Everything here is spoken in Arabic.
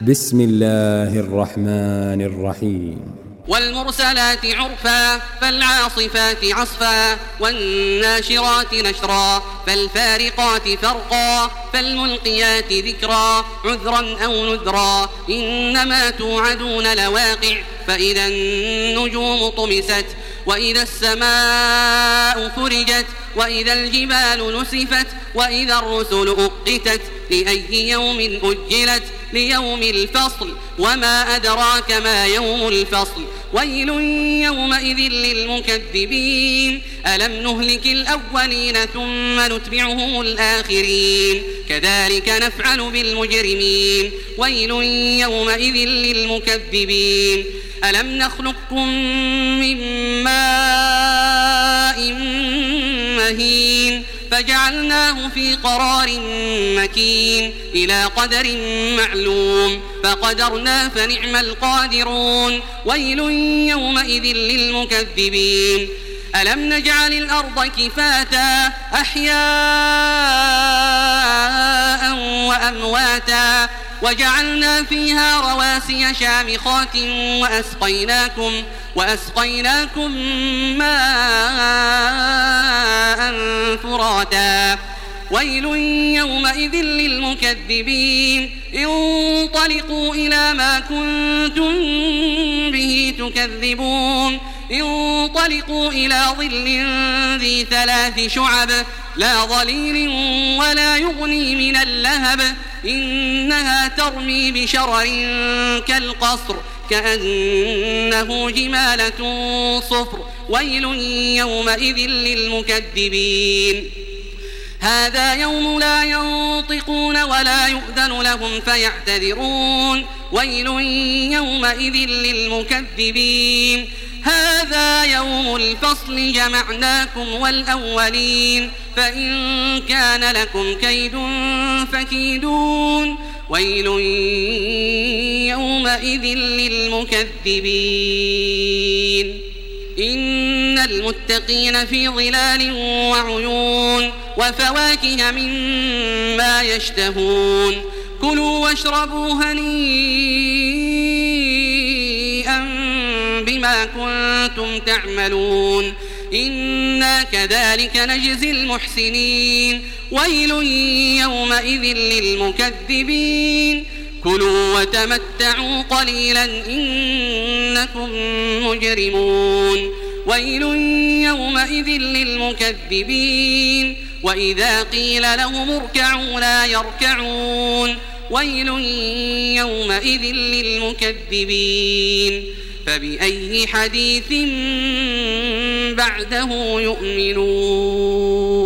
بسم الله الرحمن الرحيم. والمرسلات عرفا فالعاصفات عصفا والناشرات نشرا فالفارقات فرقا فالملقيات ذكرا عذرا أو نذرا إنما توعدون لواقع فإذا النجوم طمست وإذا السماء فرجت وإذا الجبال نسفت وإذا الرسل أقتت لأي يوم أجلت ليوم الفصل وما أدراك ما يوم الفصل ويل يومئذ للمكذبين ألم نهلك الأولين ثم نتبعهم الآخرين كذلك نفعل بالمجرمين ويل يومئذ للمكذبين ألم نخلقكم من ماء مهين فجعلناه في قرار مكين إلى قدر معلوم فقدرنا فنعم القادرون ويل يومئذ للمكذبين ألم نجعل الأرض كفاتا أحياء وأمواتا وجعلنا فيها رواسي شامخات وأسقيناكم ماء فراتا ويل يومئذ للمكذبين انطلقوا إلى ما كنتم به تكذبون انطلقوا إلى ظل ذي 3 شعب لا ظليل ولا يغني من اللهب إنها ترمي بشرر كالقصر كأنه جمالة صفر ويل يومئذ للمكذبين هذا يوم لا ينطقون ولا يؤذن لهم فيعتذرون ويل يومئذ للمكذبين هذا يوم الفصل جمعناكم والأولين فإن كان لكم كيد فكيدون ويل يومئذ للمكذبين إن المتقين في ظلال وعيون وفواكه مما يشتهون كلوا واشربوا هنيئا بما كنتم تعملون إنا كذلك نجزي المحسنين ويل يومئذ للمكذبين كلوا وتمتعوا قليلا إنكم مجرمون ويل يومئذ للمكذبين وإذا قيل لهم اركعوا لا يركعون ويل يومئذ للمكذبين فبأي حديث بعده يؤمنون.